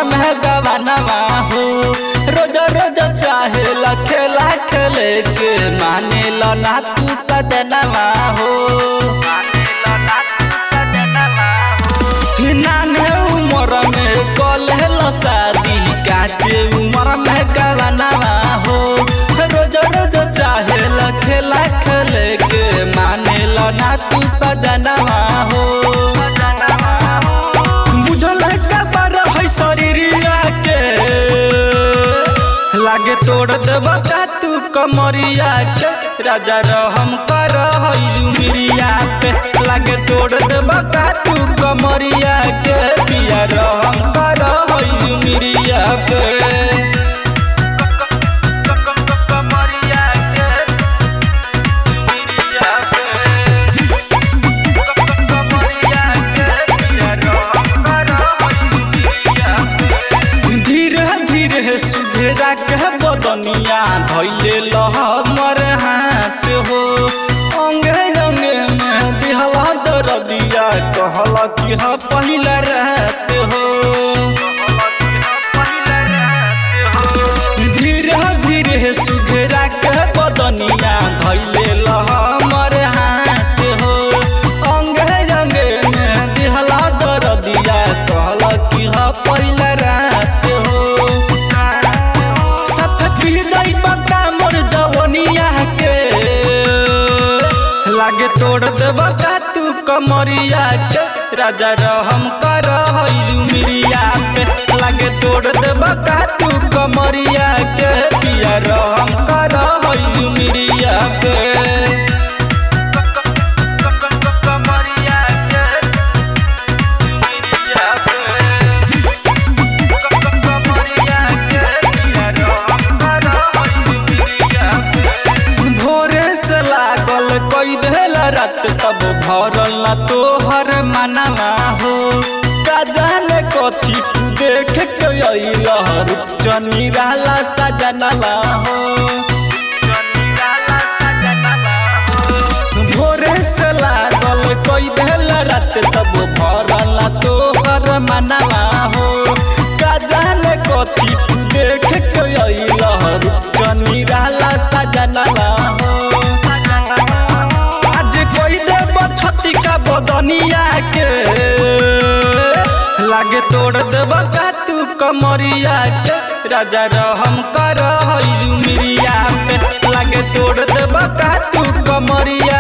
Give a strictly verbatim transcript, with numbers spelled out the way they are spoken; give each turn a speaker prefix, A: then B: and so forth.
A: में गवानवा हो। रोज रोज चाहे खेला खेले के माने ना तू सजनवा हो। नाने उम्र में कल शादी काचे उम्र में गवानवा हो। रोज रोज चाहे खेला खेले के माने ना तू सजनवा हो। बुझल का पर है शरीरिया के लागे तोड़ देबा का तू कमरिया के। राजा रहम कर मिरिया पे लागे तोड़ देबा का तू कमरिया के। पिया रहम कर मिरिया पे सुधेरा के बदनिया धैले लहमर हाथ हो। अंगे अंगे में बिहला दरदिया कहल कि ह पहिला रात हो। धीरे धीरे सुधेरा के बदनिया धैले लहमर हाथ हो। अंगे अंगे में बिहला दरदिया कहल कि ह पहिला रात हो। लागे तोड़ देबा का तू कमरिया के। राजा रहम कर मिरिया पे लागे तोड़ देबा का तू कमरिया के। पिया रहम कर मिरिया पे रात तब भरल ना तोहर मनवा हो। का जाने कथी तू देख के अइलहर चनी रहला सजनवा हो। भोरे से लागल कोई देल रात तब भरल ना तोहर मनवा हो। का जाने कथी तू देख के अइलहर चनी रहला सजनवा हो। बदनिया के लागे तोड़ देबा का तू कमरिया के। राजा रहम कर मिरिया पे लागे तोड़ देबा का तू कमरिया